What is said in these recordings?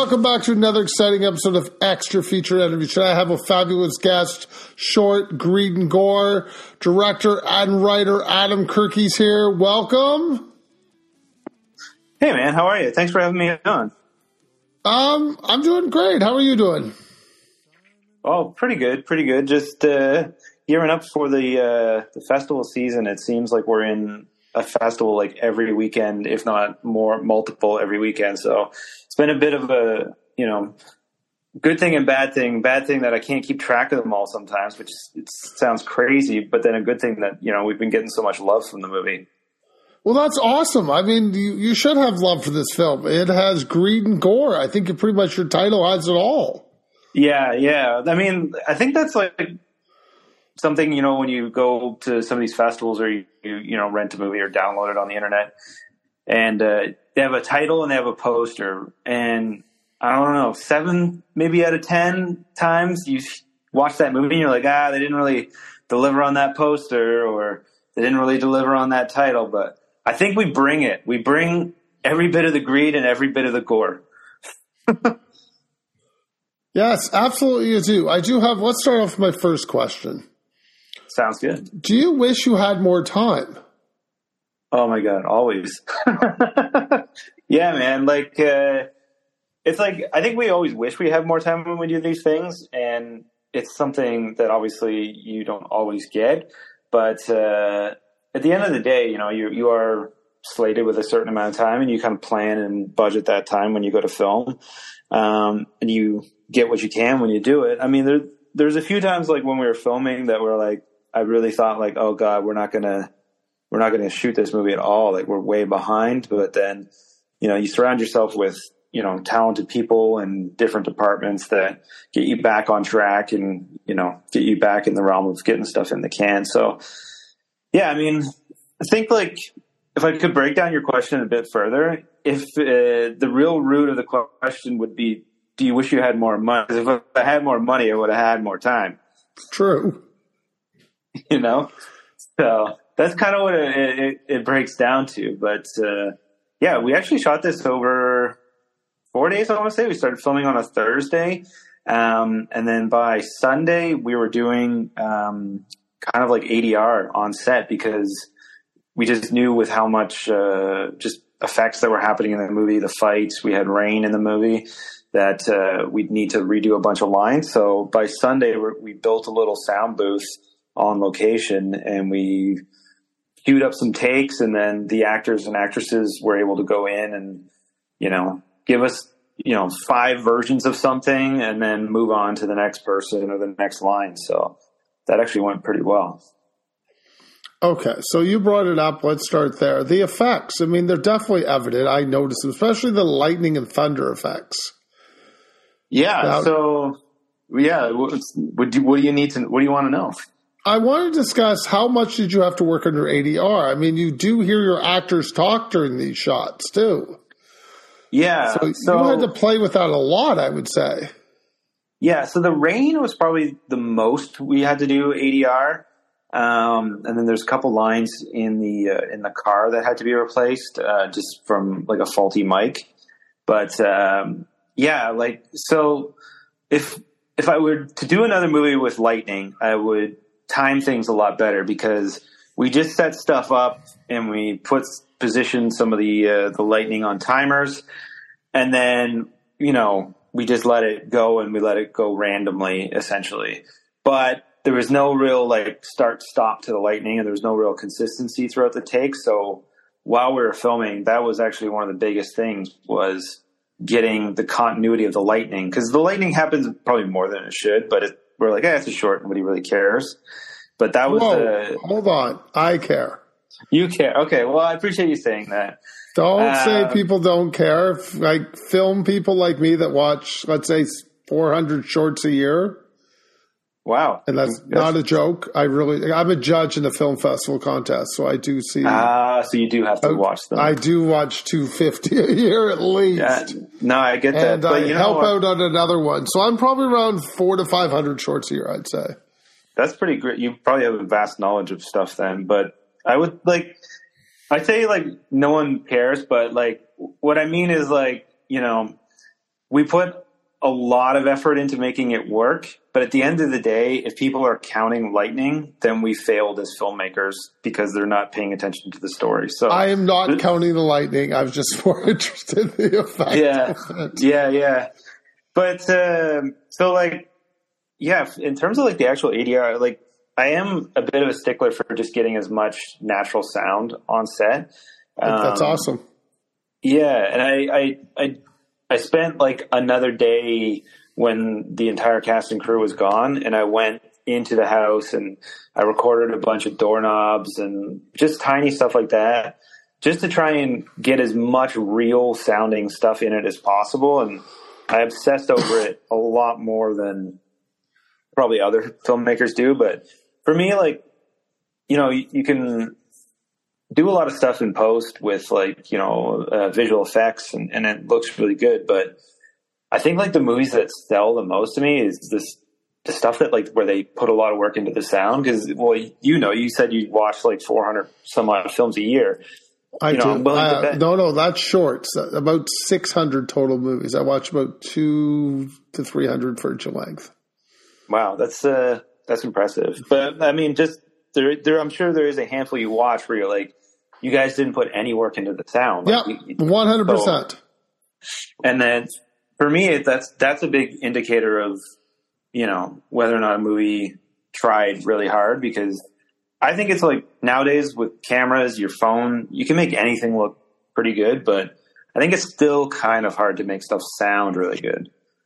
welcome back to another exciting episode of Extra Feature Interview. Today I have a fabulous guest, Short, Greed, and Gore, director and writer Adam Kirkey's here. Welcome. Hey, man. How are you? Thanks for having me on. I'm doing great. How are you doing? Oh, pretty good. Pretty good. Just gearing up for the festival season. It seems like we're in a festival like every weekend, if not multiple every weekend. So it's been a bit of a, good thing and bad thing. Bad thing that I can't keep track of them all sometimes, which it sounds crazy, but then a good thing that, we've been getting so much love from the movie. Well, that's awesome. I mean, you should have love for this film. It has greed and gore. I think pretty much your title has it all. Yeah. I mean, I think that's like something, when you go to some of these festivals or you rent a movie or download it on the internet, and they have a title and they have a poster, and I don't know, 7 maybe out of 10 times you watch that movie and you're like, they didn't really deliver on that poster, or they didn't really deliver on that title. But I think we bring it. We bring every bit of the greed and every bit of the gore. Yes, absolutely you do. Let's start off with my first question. Sounds good. Do you wish you had more time? Oh my God, always. Yeah, man. Like, it's like, I think we always wish we had more time when we do these things, and it's something that obviously you don't always get. But at the end of the day, you are slated with a certain amount of time, and you kind of plan and budget that time when you go to film, and you get what you can when you do it. I mean, there's a few times like when we were filming that we're like, I really thought like, oh God, we're not gonna shoot this movie at all. Like, we're way behind. But then, you surround yourself with, talented people and different departments that get you back on track and, get you back in the realm of getting stuff in the can. So yeah, I mean, I think like if I could break down your question a bit further, if the real root of the question would be, do you wish you had more money? Because if I had more money, I would have had more time. True. So that's kind of what it breaks down to. But yeah, we actually shot this over 4 days, I want to say. We started filming on a Thursday. And then by Sunday, we were doing kind of like ADR on set, because we just knew with how much just effects that were happening in the movie, the fights, we had rain in the movie, that we'd need to redo a bunch of lines. So by Sunday, we built a little sound booth on location, and we queued up some takes, and then the actors and actresses were able to go in and, give us, 5 versions of something, and then move on to the next person or the next line. So that actually went pretty well. Okay, so you brought it up. Let's start there. The effects, I mean, they're definitely evident. I noticed them, especially the lightning and thunder effects. Yeah. Now, so yeah, what do you want to know? I want to discuss how much did you have to work under ADR? I mean, you do hear your actors talk during these shots too. Yeah. So you had to play with that a lot, I would say. Yeah. So the rain was probably the most we had to do ADR. And then there's a couple lines in the car that had to be replaced, just from like a faulty mic. But, yeah, like, so if I were to do another movie with lightning, I would time things a lot better, because we just set stuff up and we position some of the lightning on timers, and then, we just let it go, and we let it go randomly, essentially. But there was no real like start stop to the lightning, and there was no real consistency throughout the take. So while we were filming, that was actually one of the biggest things, was getting the continuity of the lightning, because the lightning happens probably more than it should, but we're like, it's a short, nobody really cares. But that was hold on, I care. You care? Okay, well, I appreciate you saying that. Don't say people don't care. Like, film people like me that watch, let's say, 400 shorts a year. Wow. And that's not a joke. I'm a judge in the film festival contest, so I do see. So you do have to watch them. I do watch 250 a year at least. Yeah, no, I get that. And I help out on another one. So I'm probably around 400 to 500 shorts a year, I'd say. That's pretty great. You probably have a vast knowledge of stuff then. But I'd say like no one cares, but like what I mean is like, we put a lot of effort into making it work. But at the end of the day, if people are counting lightning, then we failed as filmmakers because they're not paying attention to the story. So I am not counting the lightning. I was just more interested in the effect. Yeah. But so like, yeah, in terms of like the actual ADR, like I am a bit of a stickler for just getting as much natural sound on set. That's awesome. Yeah, and I spent like another day when the entire cast and crew was gone, and I went into the house and I recorded a bunch of doorknobs and just tiny stuff like that, just to try and get as much real sounding stuff in it as possible. And I obsessed over it a lot more than probably other filmmakers do. But for me, like, you know, you can do a lot of stuff in post with like, you know, visual effects and it looks really good. But I think like the movies that sell the most to me is the stuff that like where they put a lot of work into the sound. Cause well, you know, you said you watch like 400 some odd films a year. I do. No, that's short. About 600 total movies. I watch about 200 to 300 feature length. Wow. That's impressive. But I mean, just there, I'm sure there is a handful you watch where you're like, you guys didn't put any work into the sound. Yeah, 100%. And then for me, that's a big indicator of, you know, whether or not a movie tried really hard, because I think it's like nowadays with cameras, your phone, you can make anything look pretty good, but I think it's still kind of hard to make stuff sound really good.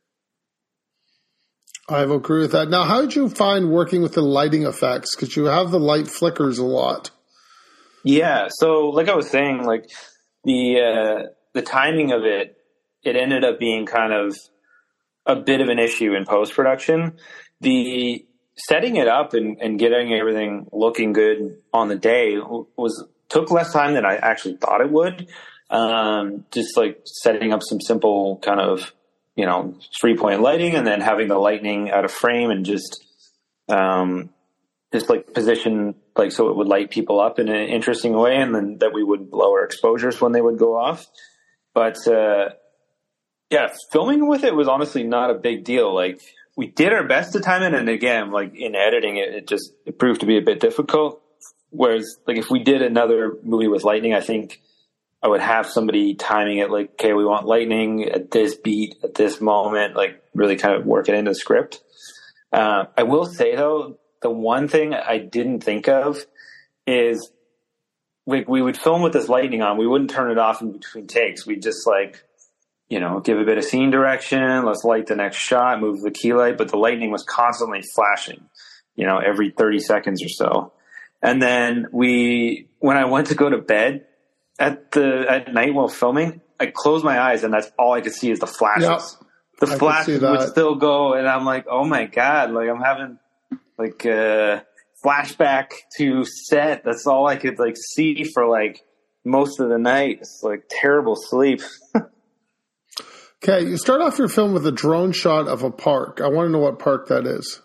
I will agree with that. Now, how did you find working with the lighting effects? Because you have the light flickers a lot. Yeah, so like I was saying, like the timing of it ended up being kind of a bit of an issue in post-production. The setting it up and getting everything looking good on the day took less time than I actually thought it would. Just like setting up some simple kind of, you know, 3-point lighting and then having the lightning out of frame and just like position like so it would light people up in an interesting way, and then that we would blow our exposures when they would go off. But yeah, filming with it was honestly not a big deal. Like we did our best to time it, and again, like in editing it proved to be a bit difficult. Whereas like if we did another movie with lightning, I think I would have somebody timing it like, okay, we want lightning at this beat at this moment, like really kind of work it into the script. I will say though, the one thing I didn't think of is like we would film with this lightning on. We wouldn't turn it off in between takes. We'd just like, you know, give a bit of scene direction. Let's light the next shot, move the key light. But the lightning was constantly flashing, you know, every 30 seconds or so. And then when I went to go to bed at night while filming, I closed my eyes and that's all I could see is the flashes. Yep. The flashes would still go. And I'm like, oh my God, like I'm having like a flashback to set. That's all I could like see for like most of the night. It's like terrible sleep. Okay, you start off your film with a drone shot of a park. I want to know what park that is.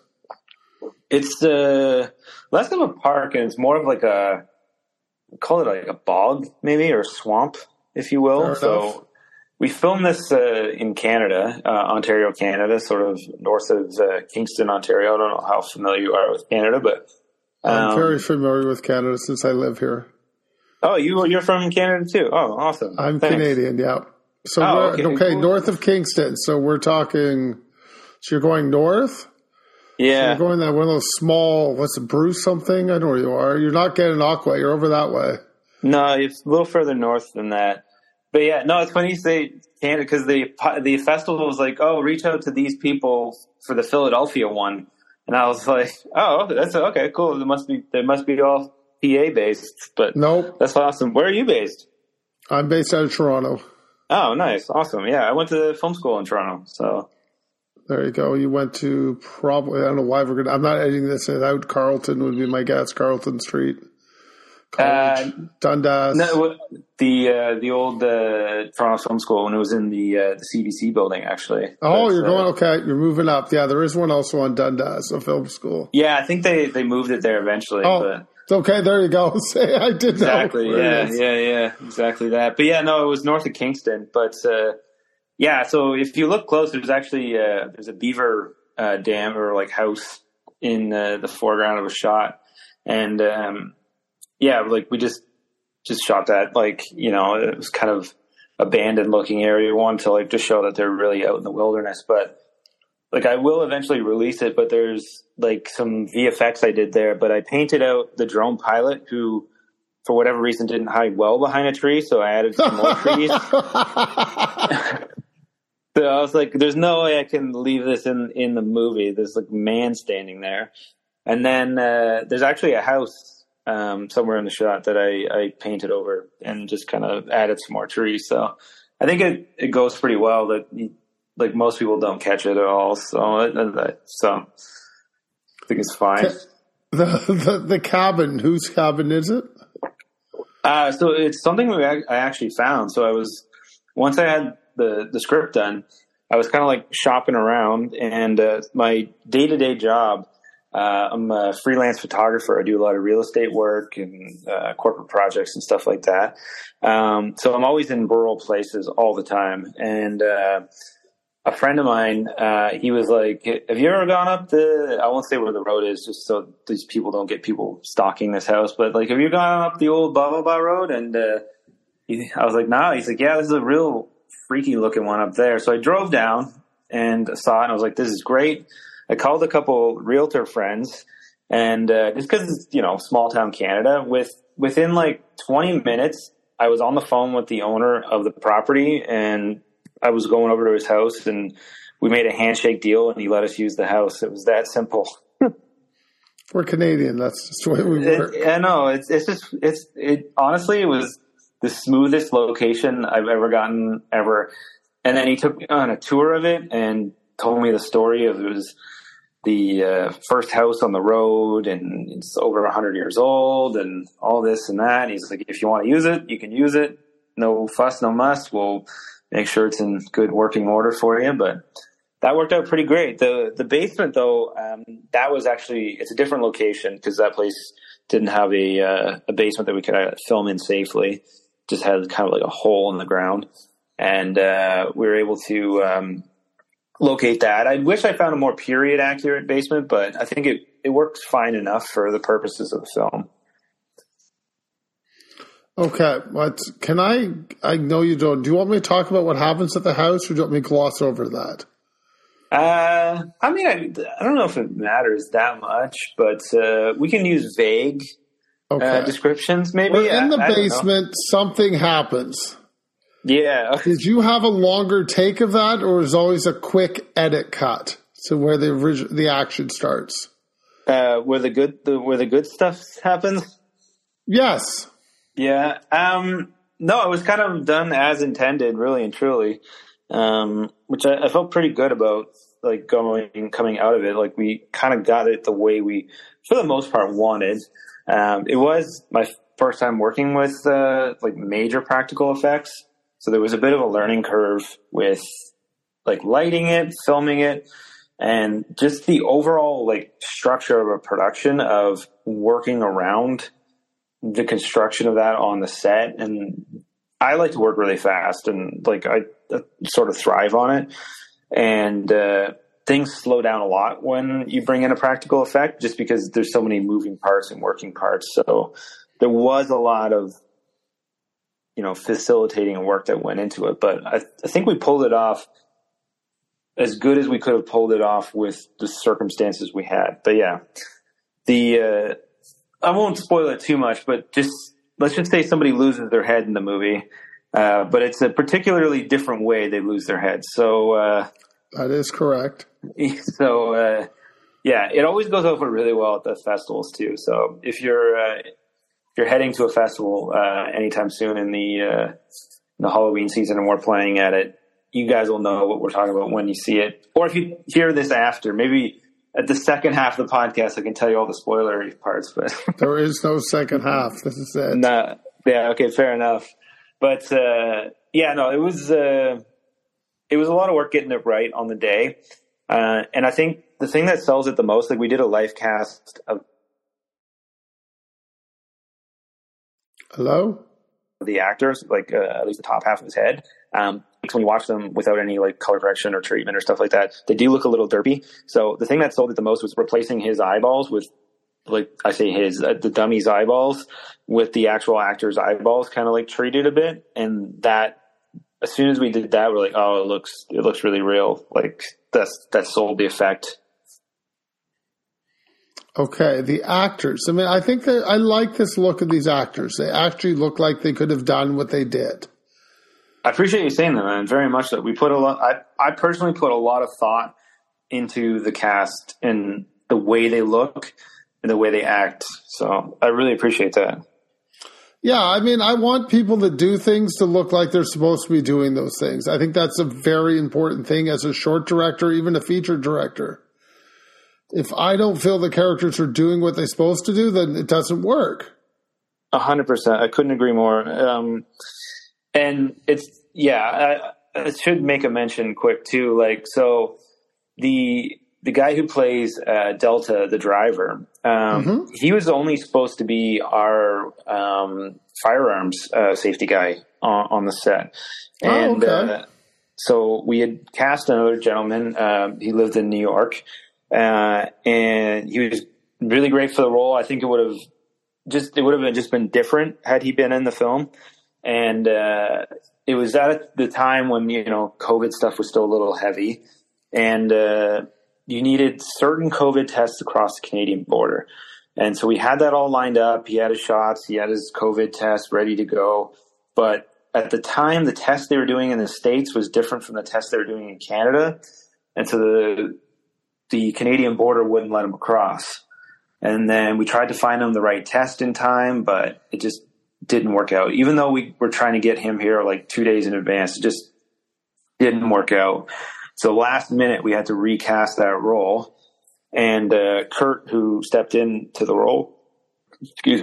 It's less of a park, and it's more of like call it like a bog maybe, or a swamp, if you will. So we filmed this in Canada, Ontario, Canada, sort of north of Kingston, Ontario. I don't know how familiar you are with Canada, but I'm very familiar with Canada since I live here. Oh, you're from Canada too? Oh, awesome. I'm Canadian, yeah. So okay, north of Kingston. So we're talking. So you're going north. Yeah, so you're going that one of those small. What's it, Bruce something? I know where you are. You're not getting Aqua. You're over that way. No, it's a little further north than that. But yeah, no, it's funny you say Canada because the festival was like, oh, reach out to these people for the Philadelphia one, and I was like, oh, that's okay, cool. They must be all PA based, but nope, that's awesome. Where are you based? I'm based out of Toronto. Oh, nice, awesome. Yeah, I went to film school in Toronto, so there you go. You went to probably I don't know why we're gonna. I'm not editing this out. Carleton would be my guess. Carleton Street. College, Dundas. No, the old Toronto Film School when it was in the CBC building, actually. Oh, you're going okay. You're moving up. Yeah, there is one also on Dundas, a film school. Yeah, I think they moved it there eventually. Oh, but okay. There you go. Say I did exactly. Yeah, exactly that. But yeah, no, it was north of Kingston. But Yeah, so if you look close, there's actually there's a beaver dam or like house in the foreground of a shot, and yeah, like we just shot that, like, you know, it was kind of abandoned looking area. We wanted to like just show that they're really out in the wilderness, but like I will eventually release it. But there's like some VFX I did there, but I painted out the drone pilot who, for whatever reason, didn't hide well behind a tree, so I added some more trees. So I was like, there's no way I can leave this in the movie. There's like man standing there. And then there's actually a house somewhere in the shot that I painted over and just kind of added some more trees. So I think it goes pretty well. That like most people don't catch it at all. So I think it's fine. The cabin, whose cabin is it? So it's something I actually found. So once I had the script done, I was kind of like shopping around, and my day-to-day job, I'm a freelance photographer. I do a lot of real estate work and corporate projects and stuff like that. So I'm always in rural places all the time. And a friend of mine, he was like, have you ever gone up I won't say where the road is just so these people don't get people stalking this house, but like, have you gone up the old Baba Road? And I was like, no. He's like, yeah, this is a real freaky looking one up there. So I drove down and saw it, and I was like, this is great. I called a couple realtor friends, and just because it's, you know, small town Canada, within like 20 minutes, I was on the phone with the owner of the property, and I was going over to his house, and we made a handshake deal, and he let us use the house. It was that simple. We're Canadian. That's just the way we work. I know. Honestly, it was the smoothest location I've ever gotten ever. And then he took me on a tour of it and told me the story of, it was the first house on the road, and it's over 100 years old and all this and that. And he's like, if you want to use it, you can use it. No fuss, no muss. We'll make sure it's in good working order for you. But that worked out pretty great. The basement, though, that was actually, it's a different location because that place didn't have a basement that we could film in safely. Just had kind of like a hole in the ground, and we were able to locate that. I wish I found a more period accurate basement, but I think it works fine enough for the purposes of the film. Okay, but I know you don't. Do you want me to talk about what happens at the house, or do you want me to gloss over that? I mean, I don't know if it matters that much, but we can use vague descriptions, maybe. We're in the basement, something happens. Yeah. Did you have a longer take of that, or is always a quick edit cut to where the action starts? Where the good stuff happens? Yes. Yeah. No, it was kind of done as intended, really and truly, which I felt pretty good about, like coming out of it. Like we kind of got it the way we, for the most part, wanted. It was my first time working with like major practical effects, so there was a bit of a learning curve with like lighting it, filming it, and just the overall like structure of a production of working around the construction of that on the set. And I like to work really fast, and like I sort of thrive on it. And things slow down a lot when you bring in a practical effect, just because there's so many moving parts and working parts. So there was a lot of, you know, facilitating work that went into it. But I think we pulled it off as good as we could have pulled it off with the circumstances we had. But yeah, I won't spoil it too much, but let's just say somebody loses their head in the movie. But it's a particularly different way they lose their head. So that is correct. So yeah, it always goes over really well at the festivals too. So if you're heading to a festival anytime soon in the Halloween season and we're playing at it, you guys will know what we're talking about when you see it. Or if you hear this after, maybe at the second half of the podcast, I can tell you all the spoilery parts. But there is no second half. This is it. Nah, yeah, okay, fair enough. But yeah, no, it was a lot of work getting it right on the day. And I think the thing that sells it the most, like we did a live cast of Hello? the actors, like at least the top half of his head. when you watch them without any like color correction or treatment or stuff like that, they do look a little derpy. So the thing that sold it the most was replacing his eyeballs with, like I say his, the dummy's eyeballs with the actual actor's eyeballs, kind of like treated a bit. And that, as soon as we did that, we're like, oh, it looks really real. Like that sold the effect. Okay, the actors. I mean, I think that I like this look of these actors. They actually look like they could have done what they did. I appreciate you saying that, man. Very much so. We put a lot. I personally put a lot of thought into the cast and the way they look and the way they act. So I really appreciate that. Yeah, I mean, I want people that do things to look like they're supposed to be doing those things. I think that's a very important thing as a short director, even a feature director. If I don't feel the characters are doing what they're supposed to do, then it doesn't work. 100%. I couldn't agree more. And it's, I should make a mention quick too. Like, so the guy who plays Delta, the driver, he was only supposed to be our firearms safety guy on the set. And so we had cast another gentleman. He lived in New York. And he was really great for the role. I think it would have just been different had he been in the film. And, it was at the time when, COVID stuff was still a little heavy, and, you needed certain COVID tests across the Canadian border. And so we had that all lined up. He had his shots, he had his COVID test ready to go. But at the time, the test they were doing in the States was different from the test they were doing in Canada. And so the Canadian border wouldn't let him across. And then we tried to find him the right test in time, but it just didn't work out. Even though we were trying to get him here like 2 days in advance, it just didn't work out. So last minute, we had to recast that role. And Kurt, who stepped into the role, he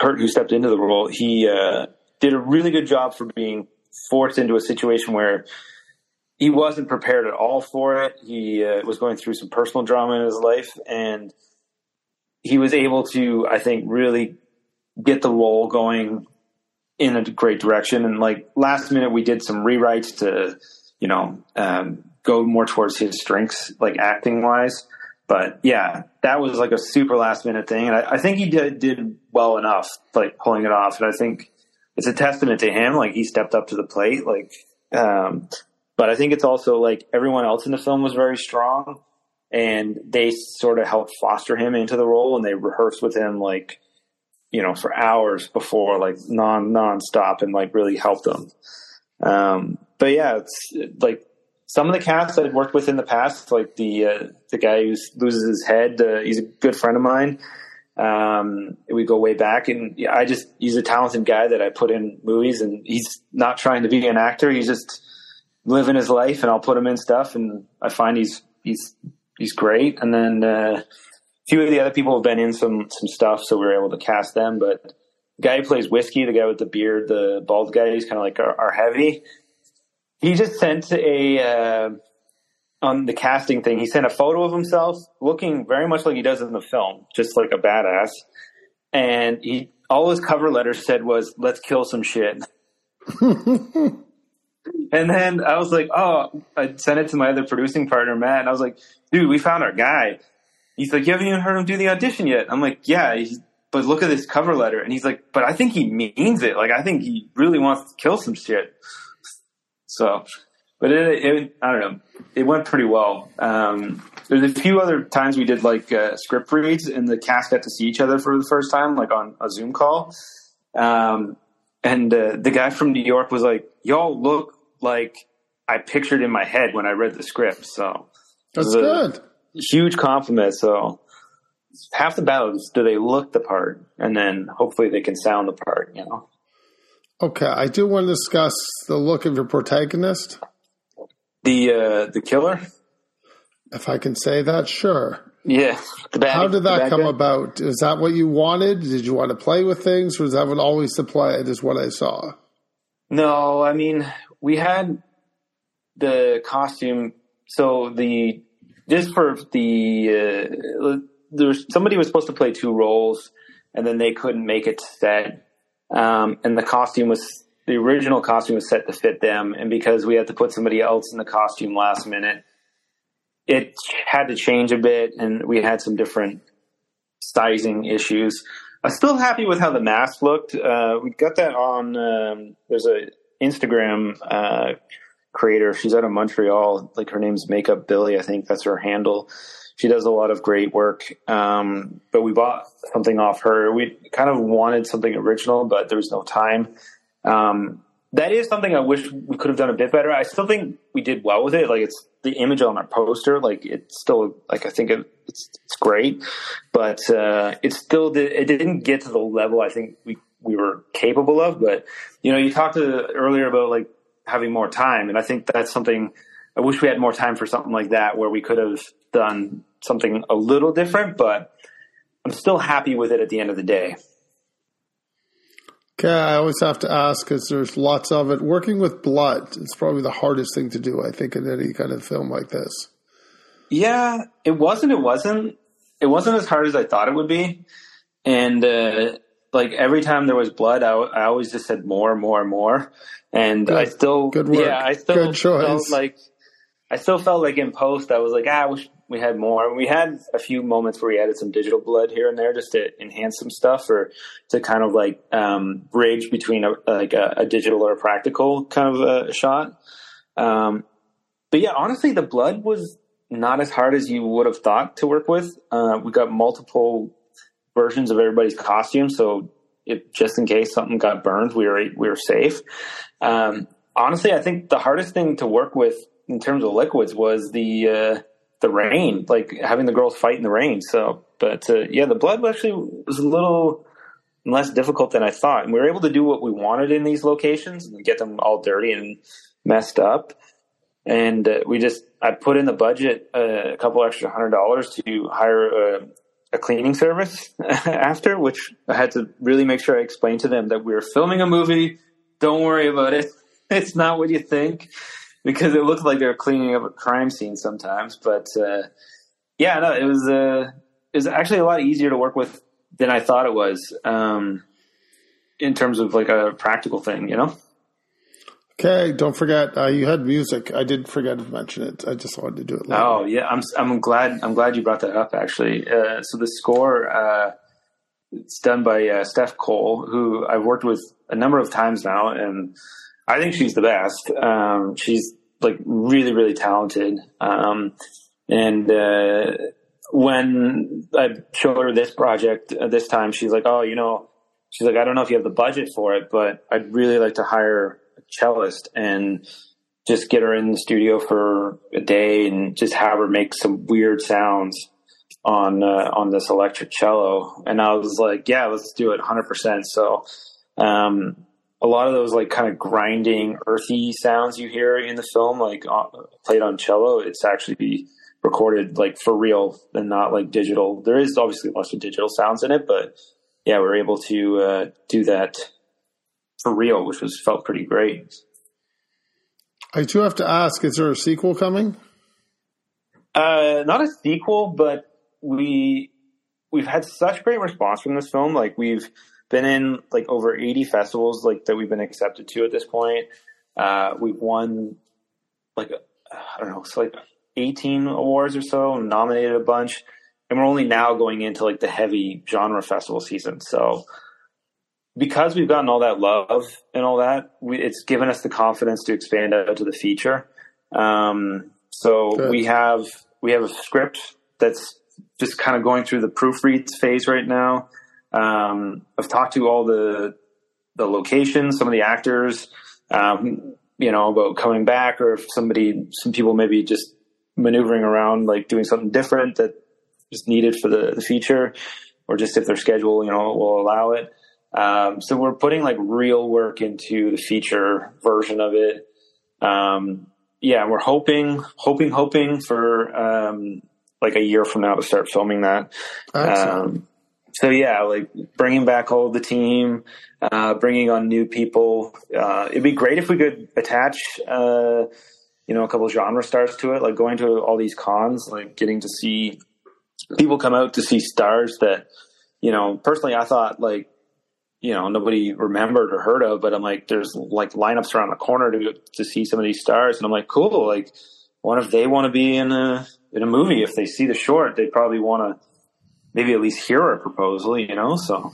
did a really good job for being forced into a situation where he wasn't prepared at all for it. He was going through some personal drama in his life, and he was able to, I think, really get the role going in a great direction. And like last minute, we did some rewrites to, go more towards his strengths, like acting wise. But yeah, that was like a super last minute thing. And I think he did well enough, like pulling it off. And I think it's a testament to him. Like he stepped up to the plate, but I think it's also like everyone else in the film was very strong, and they sort of helped foster him into the role, and they rehearsed with him like, for hours before, like nonstop, and like really helped him. But yeah, it's like some of the cast I'd worked with in the past, like the guy who loses his head, he's a good friend of mine. We go way back, and he's a talented guy that I put in movies, and he's not trying to be an actor. He's just living his life, and I'll put him in stuff, and I find he's great. And then a few of the other people have been in some stuff, so we were able to cast them. But the guy who plays Whiskey, the guy with the beard, the bald guy, he's kind of like our heavy. He just sent on the casting thing, he sent a photo of himself looking very much like he does in the film, just like a badass. And all his cover letter said was, "Let's kill some shit." And then I was like, I sent it to my other producing partner, Matt, and I was like, "Dude, we found our guy." He's like, "You haven't even heard him do the audition yet." I'm like, "Yeah, but look at this cover letter." And he's like, "But I think he means it. Like, I think he really wants to kill some shit." So, but I don't know. It went pretty well. There's a few other times we did like script reads, and the cast got to see each other for the first time, like on a Zoom call. And the guy from New York was like, "Y'all look like I pictured in my head when I read the script." So that's good. Huge compliment. So half the battle is, do they look the part, and then hopefully they can sound the part, Okay, I do want to discuss the look of your protagonist. The killer? If I can say that, sure. Yeah. How did that come about? Is that what you wanted? Did you want to play with things, or was that what always the play is what I saw? No, I mean, we had the costume. So somebody was supposed to play two roles, and then they couldn't make it to set. And the costume was the original costume was set to fit them, and because we had to put somebody else in the costume last minute, it had to change a bit, and we had some different sizing issues. I'm still happy with how the mask looked. We got that on. There's a Instagram creator. She's out of Montreal. Like, her name's Makeup Billy, I think that's her handle. She does a lot of great work. But we bought something off her. We kind of wanted something original, but there was no time. That is something I wish we could have done a bit better. I still think we did well with it. Like, it's the image on our poster. Like, it's still, like, I think it's great, but it still it didn't get to the level I think we were capable of. But, you know, you talked earlier about like having more time, and I think that's something I wish we had more time for, something like that where we could have done something a little different, but I'm still happy with it at the end of the day. Okay, I always have to ask because there's lots of it. Working with blood is probably the hardest thing to do, I think, in any kind of film like this. Yeah, it wasn't as hard as I thought it would be. And like, every time there was blood, I always just said more and more and more. And good. I still, good work. Yeah, I still good choice. felt like in post, I was like, I wish we had more. We had a few moments where we added some digital blood here and there just to enhance some stuff, or to kind of like bridge between a digital or a practical kind of a shot. But yeah, honestly, the blood was not as hard as you would have thought to work with. We got multiple versions of everybody's costume, so just in case something got burned, we were safe. Honestly, I think the hardest thing to work with in terms of liquids was the rain, like having the girls fight in the rain. So, but yeah, the blood actually was a little less difficult than I thought, and we were able to do what we wanted in these locations and get them all dirty and messed up. And I put in the budget a couple extra $100 to hire a cleaning service after, which I had to really make sure I explained to them that we were filming a movie. Don't worry about it. It's not what you think, because it looked like they were cleaning up a crime scene sometimes. But yeah, no, it was actually a lot easier to work with than I thought it was, in terms of like a practical thing, you know? Okay, don't forget you had music. I did forget to mention it. I just wanted to do it later. Oh yeah, I'm glad you brought that up. Actually, so the score it's done by Steph Cole, who I've worked with a number of times now, and I think she's the best. She's like really, really talented. And when I showed her this project this time, she's like, "Oh, you know," she's like, "I don't know if you have the budget for it, but I'd really like to hire cellist and just get her in the studio for a day and just have her make some weird sounds on this electric cello." And I was like, yeah, let's do it 100%. So a lot of those like kind of grinding, earthy sounds you hear in the film, like played on cello, it's actually recorded like for real and not like digital. There is obviously lots of digital sounds in it, but yeah, we're able to do that for real, which felt pretty great. I do have to ask, is there a sequel coming? Not a sequel, but we've had such great response from this film. Like, we've been in like over 80 festivals like that we've been accepted to at this point. We've won like, I don't know, it's like 18 awards or so, and nominated a bunch. And we're only now going into like the heavy genre festival season. So because we've gotten all that love and all that, it's given us the confidence to expand out to the feature. So good. we have a script that's just kind of going through the proofreads phase right now. I've talked to all the locations, some of the actors, about coming back, or if some people maybe just maneuvering around, like doing something different that is needed for the feature, or just if their schedule, will allow it. So we're putting like real work into the feature version of it. We're hoping for, like a year from now to start filming that. So yeah, like bringing back all the team, bringing on new people. It'd be great if we could attach, a couple of genre stars to it, like going to all these cons, like getting to see people come out to see stars that, personally I thought like nobody remembered or heard of, but I'm like, there's like lineups around the corner to see some of these stars. And I'm like, cool. Like, what if they want to be in a movie? If they see the short, they probably want to maybe at least hear a proposal, so.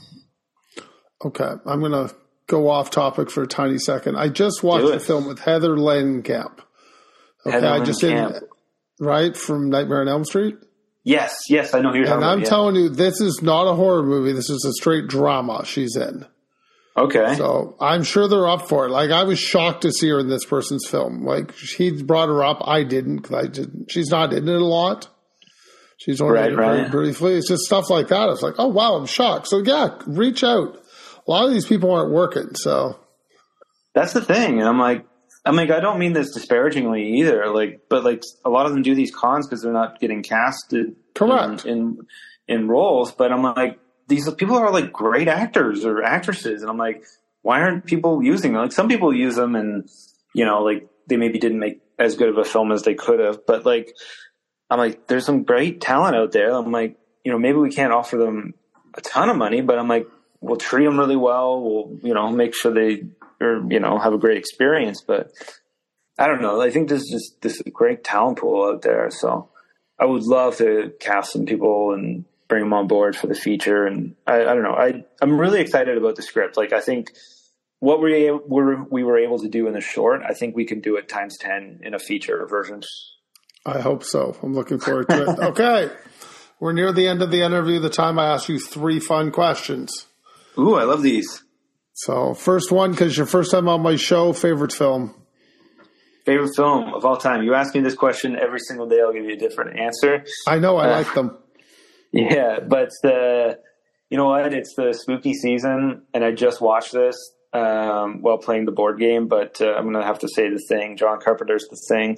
Okay. I'm going to go off topic for a tiny second. I just watched a film with Heather Langenkamp. Okay. Heather Langenkamp. Right? From Nightmare on Elm Street? Yes, I know who you're talking about. And I'm telling you, this is not a horror movie. This is a straight drama she's in. Okay. So I'm sure they're up for it. Like, I was shocked to see her in this person's film. Like, he brought her up. I didn't, because I didn't. She's not in it a lot. She's only in it very briefly. It's just stuff like that. I was like, oh, wow, I'm shocked. So, yeah, reach out. A lot of these people aren't working, so. That's the thing. And I'm like, I don't mean this disparagingly either. But a lot of them do these cons because they're not getting casted. Correct. In roles. But I'm like, these people are like great actors or actresses. And I'm like, why aren't people using them? Like, some people use them and, like, they maybe didn't make as good of a film as they could have. But like, I'm like, there's some great talent out there. I'm like, maybe we can't offer them a ton of money, but I'm like, we'll treat them really well. We'll, make sure they have a great experience. But I don't know. I think there's just this great talent pool out there. So I would love to cast some people and bring them on board for the feature. And I don't know. I'm really excited about the script. Like, I think what we were able to do in the short, I think we can do it times 10 in a feature version. I hope so. I'm looking forward to it. Okay. We're near the end of the interview, the time I asked you 3 fun questions. Ooh, I love these. So, first one, because your first time on my show, favorite film? Favorite film of all time. You ask me this question every single day, I'll give you a different answer. I know, I like them. Yeah, but you know what? It's the spooky season, and I just watched this while playing the board game, but I'm going to have to say The Thing. John Carpenter's The Thing.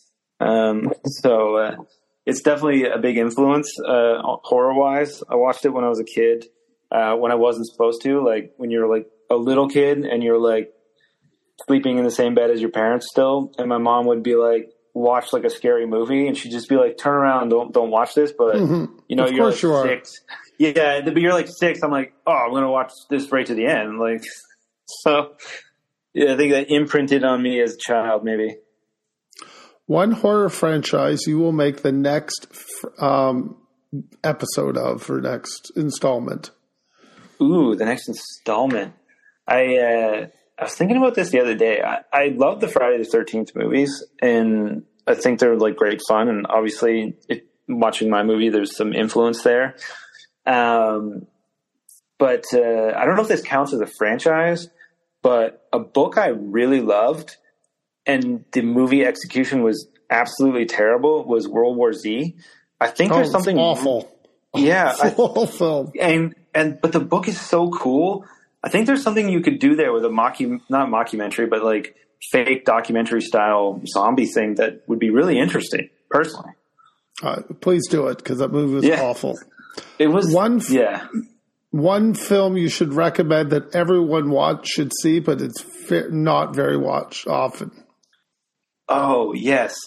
So it's definitely a big influence horror-wise. I watched it when I was a kid. When I wasn't supposed to, like when you're like a little kid and you're like sleeping in the same bed as your parents still. And my mom would be like, watch like a scary movie. And she'd just be like, turn around, don't watch this. But you're like 6. Yeah. But you're like 6. I'm like, oh, I'm going to watch this right to the end. Like, so yeah, I think that imprinted on me as a child, maybe. One horror franchise you will make the next episode of, or next installment. Ooh, the next installment. I was thinking about this the other day. I love the Friday the 13th movies, and I think they're like great fun. And obviously, watching my movie, there's some influence there. But I don't know if this counts as a franchise, but a book I really loved, and the movie execution was absolutely terrible, was World War Z. I think there's something awful. Yeah. Awful film. But the book is so cool. I think there's something you could do there with a not mockumentary, but like fake documentary style zombie thing that would be really interesting, personally. Please do it, because that movie was awful. It was one film you should recommend that everyone should see, but it's not very watched often. Oh yes.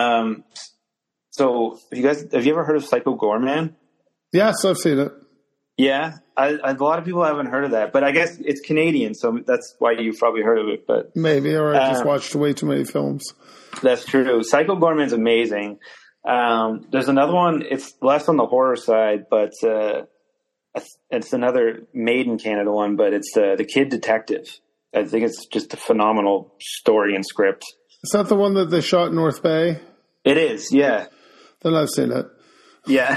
So have you ever heard of Psycho Goreman? Yes, I've seen it. Yeah, a lot of people haven't heard of that, but I guess it's Canadian, so that's why you've probably heard of it. But maybe, or I just watched way too many films. That's true. Psycho Goreman's amazing. There's another one. It's less on the horror side, but it's another made in Canada one. But it's The Kid Detective. I think it's just a phenomenal story and script. Is that the one that they shot in North Bay? It is. Yeah. Then I've seen it. Yeah.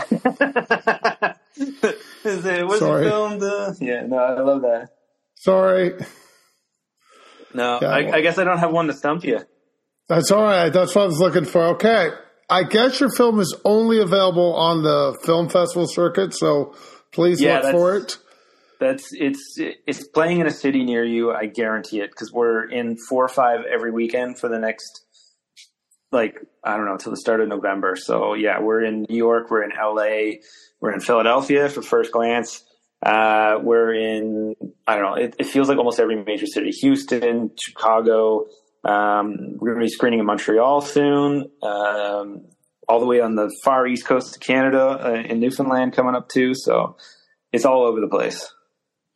Was it filmed? No, I love that. Sorry. No, I guess I don't have one to stump you. That's all right. That's what I was looking for. Okay. I guess your film is only available on the film festival circuit, so please look for it. It's playing in a city near you. I guarantee it, because we're in 4 or 5 every weekend for the next, till the start of November. So yeah, we're in New York, we're in LA, we're in Philadelphia for First Glance. We're in, it feels like almost every major city, Houston, Chicago. We're going to be screening in Montreal soon. All the way on the far east coast of Canada, in Newfoundland coming up too. So it's all over the place.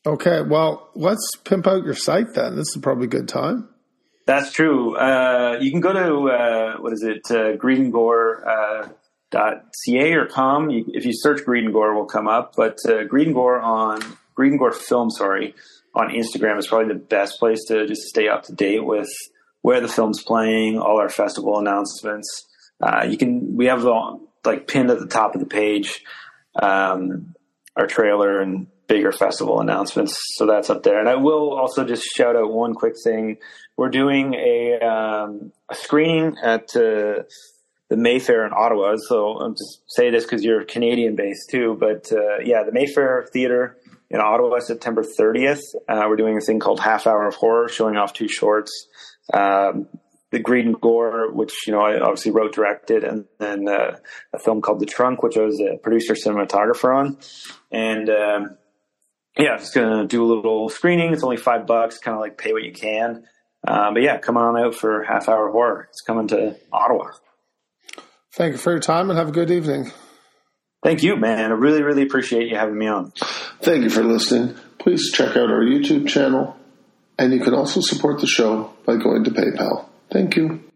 Okay, well, let's pimp out your site then. This is probably a good time. That's true. You can go to, greedandgore.ca or com. If you search Greed and Gore, will come up. But Greed and Gore Film, on Instagram is probably the best place to just stay up to date with where the film's playing, all our festival announcements. We have pinned at the top of the page, our trailer and bigger festival announcements. So that's up there. And I will also just shout out one quick thing. We're doing a screening at the Mayfair in Ottawa. So I'll just say this because you're Canadian based too. But the Mayfair Theatre in Ottawa, September 30th. We're doing a thing called Half Hour of Horror, showing off 2 shorts. The Greed and Gore, which, I obviously wrote, directed, and then a film called The Trunk, which I was a producer cinematographer on. And just going to do a little screening. It's only $5, kind of like pay what you can. Come on out for Half Hour Horror. It's coming to Ottawa. Thank you for your time and have a good evening. Thank you, man. I really, really appreciate you having me on. Thank you for listening. Please check out our YouTube channel, and you can also support the show by going to PayPal. Thank you.